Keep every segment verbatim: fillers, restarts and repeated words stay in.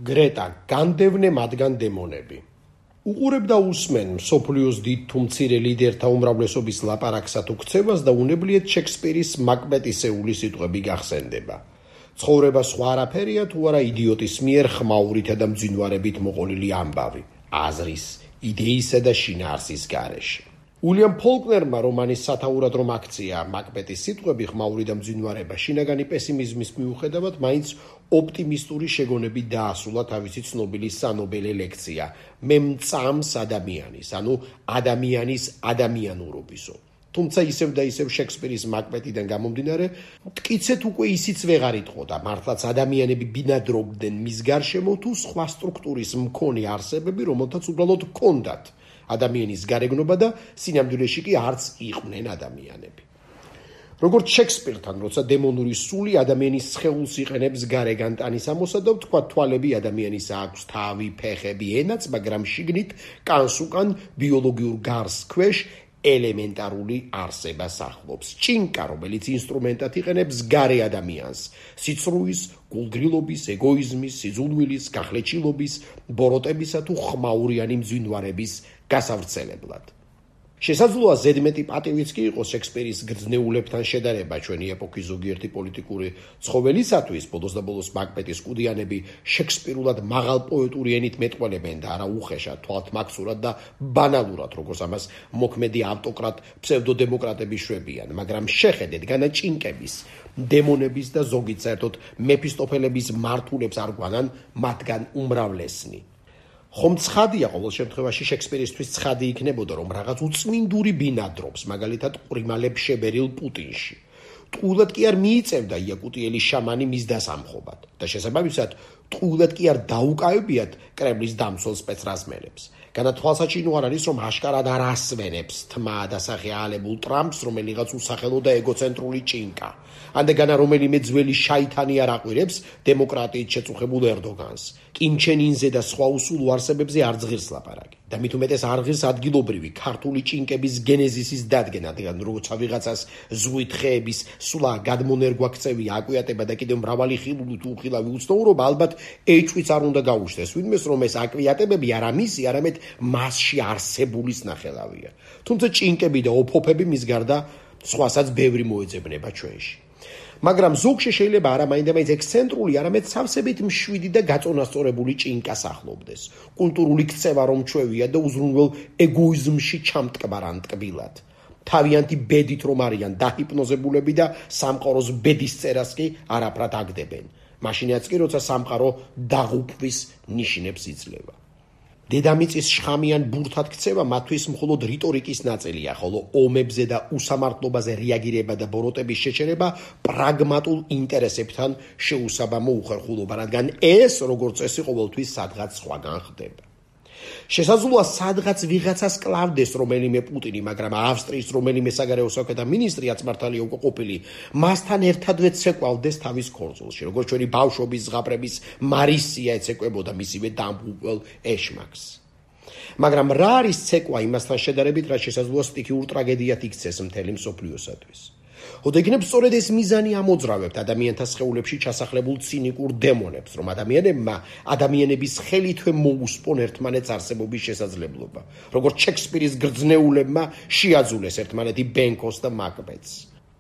გრეტა განდევნე მათგან დემონები. უყურებდა უსმენ მსოფლიოს დიდ თუ მცირე ლიდერთა უმრავლესობის ლაპარაკსა თუ ქცევას და უნებლიეთ შექსპირის მაკბეტისეული სიტყვები გახსენდება. ცხოვრება სხვა არაფერია თუ არა იდიოტის მიერ ხმაურითა და მძინვარებით მოყოლილი ამბავი, აზრის, იდეისა და შინაარსის გარეშე. უილიამ ფოლკნერმა რომანის სათაურად რომ აქცია მაკბეტის სიტყვები ხმაური და მძინვარება შინაგანი პესიმიზმის მიუხედავად მაინც ოპტიმისტური შეგონებით დაასრულა თავისი ცნობილი სანობელე ლექცია მე მწამს ადამიანის, ანუ ადამიანის ადამიანურობისო. თუმცა ისევ და ისევ შექსპირის მაკბეტიდან გამომდინარე, მტკიცეთ უკვე ისიც ვეღარ იტყოდა, მართლაც ადამიანები ბინადრობდნენ მის გარშემო თუ სხვა სტრუქტურის მქონე არსებები, რომელთაც უბრალოდ ჰქონდათ ადამიანის გარეგნობა და სინამდვილეში კი არც იყვნენ ადამიანები. როგორც შექსპირთან, როცა დემონური სული ადამიანის სხეულს იყენებს გარეგან ტანის ამოსად და თქვა თვალები ადამიანის აქვს, თავი, ფეხები, ენაც, მაგრამ შიგნით კანს უკან ბიოლოგიურ გარს ქვეშ ელემენტარული არსება სახლობს. ჭინკა, რომელიც ინსტრუმენტად იყენებს გარე ადამიანს, სიცრუის, გულგრილობის, ეგოიზმის, სიძულვილის, გახლეჩილობის, ბოროტებისა თუ ხმაურიანი მძვინვარების გასავრცელებლად. შესაძლოა ზედმეტი პატივიც კი იყოს შექსპირის გრძნეულებთან შედარება ჩვენი ეპოქის ზოგიერთი პოლიტიკური ცხოველისათვის, ბოლოს და ბოლოს მაკბეტის კუდიანები შექსპირულად მაღალ პოეტური ენით მეტყველებენ და არა უხეშად, თვალთმაქსურად და ბანალურად, როგორც ამას მოქმედი ავტოკრატ ფსევდოდემოკრატები შვებიან, მაგრამ შეხედეთ განაჭინკების, დემონების და ზოგით საერთოდ მეფისტოფელების მართულებს არ გვანან მათგან უმრავლესნი. ხომ ცხადია ყოველ შემთხვევაში შექსპირისთვის ცხადი იქნებოდა რომ რაღაც უწმინდური ბინადრობს, მაგალითად ყვრიმალებს შებერილ პუტინში. ტყუილად კი არ მიიწევდა იაკუტიელი შამანი მის დასამხობად და შესაბამისად ტყუილად კი არ დაუკავებიათ კრემლის დამცველ სპეცრაზმელებს. განათვალსაჩინო არ არის რომ აშკარად არ ასვენებს თმა დასახეალებულ ტრამპს რომელიღაც უსახელო და ეგოცენტრული ჭინკა. ანდაგანა რომელიმე ძველი შაითანი არ აყვირებს დემოკრატიით შეწუხებულ ერდოგანს. კიმ ჩენ ინზე და სხვა უსულო არსებებზე არ ძღირს ლაპარაკი. და მით უმეტეს არ ღირს ადგილობრივი ქართული ჭინკების გენეზისის დადგენა, როცა ვიღაცას ზღვით ხეების სულა გადმონერგვა ქცევი აკვიატება და კიდევ მრავალი ხილული თუ უხილავი უცნაურობა, ალბათ ეჭვიც არ უნდა გაუჩნდეს ვინმეს რომ ეს აკვიატებები არა მისი, არამედ მასში არსებულის ნახელავია. თუმცა ჭინკები და ოფოფები მის გარდა სხვასაც ბევრი მოეძებნება ჩვენში. მაგრამ ზოგში შეიძლება არა მაინდა-მაინც ექსცენტრული, არამედ სავსებით მშვიდი და გაწონასწორებული ჭინკა სახლობდეს. კულტურული ქცევა რომ ჩვევია და უზრუნველ ეგოიზმში ჩამტკბარან ტკბილად. თავიანთი ბედით რომ არიან დაჰიპნოზებულები და სამყაროს ბედის წერას კი არაფრად აგდებენ. მაშინაც კი როცა სამყარო დაღუპვის ნიშნებს იძლევა. დედამიწის შხამიან ბურთად ქცევა მათთვის მხოლოდ რიტორიკის ნაწილია, ხოლო ომებზე და უსამართლობაზე რეაგირება და ბოროტების შეჩერება პრაგმატულ ინტერესებთან შეუსაბამო უხერხულობა, რადგან ეს, როგორც წესი, ყოველთვის სადღაც სხვაგან ხდება. შესაძლოა სადღაც ვიღაცას კლავდეს რომელიმე პუტინი, მაგრამ ავსტრიის რომელიმე საგარეო საქმეთა მინისტრიაც მართალია უკვე ყოფილი, მასთან ერთადვე ცეკვავდეს თავის ქორწილში, როგორც ჩვენი ბავშვობის ზღაპრების მარისია ეცეკვებოდა მისივე დამღუპველ ეშმაკს. მაგრამ რა არის ცეკვა იმასთან შედარებით, რაც შესაძლოა სტიქიურ ტრაგედიად იქცეს მთელი მსოფლიოსათვის. ოდექნებ სწორედ ეს მიზანი ამოძრავებთ ადამიანთა სხეულებში ჩასახლებულ ცინიკურ დემონებს, რომ ადამიანებმა ადამიანების ხელითვე მოუსპონ ერთმანეთს არსებობის შესაძლებლობა, როგორც შექსპირის გრძნეულებმა შეაძულეს ერთმანეთი ბენქოს და მაკბეტს.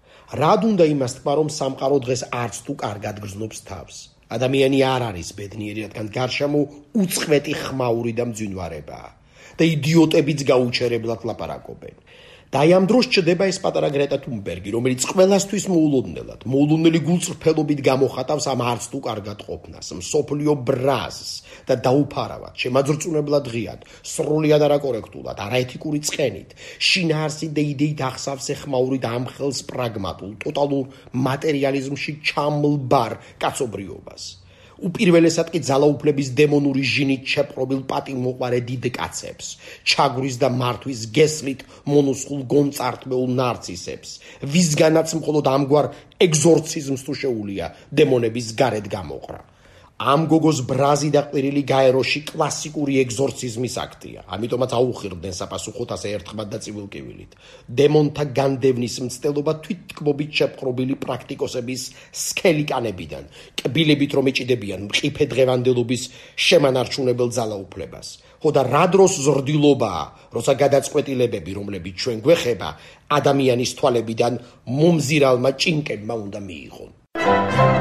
რად უნდა იმას თქვა, რომ სამყარო დღეს არც თუ კარგად გრძნობს თავს. ადამიანი არ არის ბედნიერი, რადგან გარშემო უწყვეტი ხმაური და მძვინვარებაა და იდიოტებიც გაუჩერებლად ლაპარაკობენ. და აი ამ დროს ჩდება ეს პატარა გრეტა თუნბერგი, რომელიც ყველასთვის მოულოდნელად, მოულოდნელი გულწრფელობით გამოხატავს ამ არც თუ კარგად ყოფნას, მსოფლიო ბრაზს და დაუფარავად, შემაძრწუნებლად ღიად, სრულიად არაკორექტულად, არაეთიკური წყენით, შინაარსით და იდეით ახსავსე ხმაურით ამხელს პრაგმატულ, ტოტალურ მატერიალიზმში ჩამლბარ კაცობრიობას. უპირველესად კი ძალაუფლების დემონური ჟინით შეპყრობილ პატიმოყვარე დიდ კაცებს, ჩაგვრის და მართვის გესლით მონუსხულ გონწართმეულ ნარცისებს, ვისგანაც მხოლოდ ამგვარ ეგზორციზმს თუ შეუულია დემონების გარეთ გამოყრა. ამ გოგოს ბრაზი და ყვირილი გაეროში კლასიკური ეგზორციზმის აქტია. ამიტომაც აუხირდნენ საპასუხოდ ასე ერთხმად და წივილკივილით. დემონთა განდევნის მცდელობა თვითთქმობით შეპყრობილი პრაქტიკოსების სქელი კანებიდან, კბილებით რომ ეჭიდებიან მყიფე დღევანდელობის შემანარჩუნებელ ძალაუფლებას. ხო და რა დროს ზრდილობაა, როცა გადაწყვეტილებები, რომლებიც ჩვენ გვეხება, ადამიანის თვალებიდან მომზირალმა ჭინკებმა უნდა მიიღონ.